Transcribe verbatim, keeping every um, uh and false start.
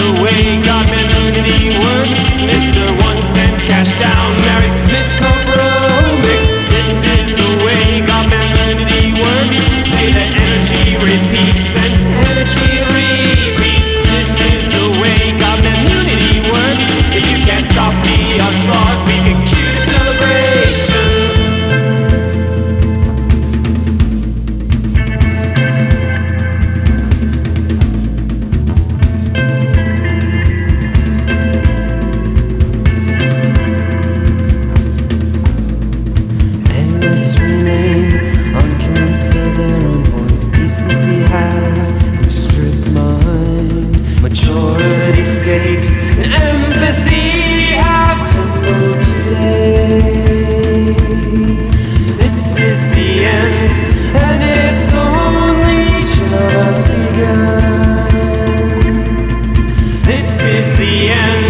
the way community works. Mister One Cent Cash Down marries Miss Corporal Mix. This is the way community works. Say the energy repeats and energy repeats. This is the way community works. If you can't stop the onslaught, we can cue the celebrations. Endless remain unconvinced of their own points. Decency has been stripped mind. Majority states and empathy have tumbled today. This is the end, and it's only just begun. This is the end.